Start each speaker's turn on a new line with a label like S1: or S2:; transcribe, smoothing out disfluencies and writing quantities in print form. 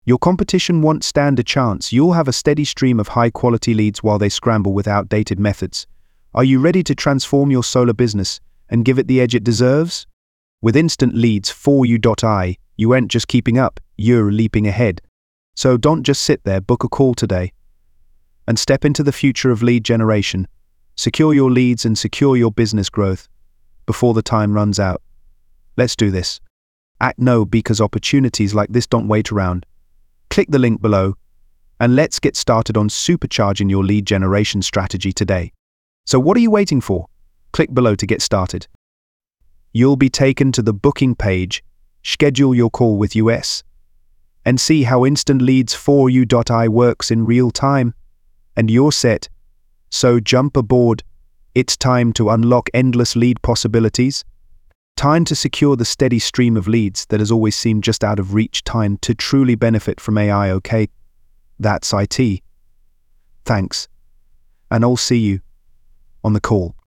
S1: Your competition won't stand a chance. You'll have a steady stream of high-quality leads while they scramble with outdated methods. Are you ready to transform your solar business and give it the edge it deserves? With instant leads for you.ai, you aren't just keeping up, you're leaping ahead. So don't just sit there, book a call today and step into the future of lead generation. Secure your leads and secure your business growth before the time runs out. Let's do this. Act now, because opportunities like this don't wait around. Click the link below and let's get started on supercharging your lead generation strategy today. So what are you waiting for? Click below to get started. You'll be taken to the booking page. Schedule your call with us and see how instant leads for you.ai works in real time. And you're set. So jump aboard. It's time to unlock endless lead possibilities. Time to secure the steady stream of leads that has always seemed just out of reach. Time to truly benefit from AI, okay? That's IT. Thanks. And I'll see you on the call.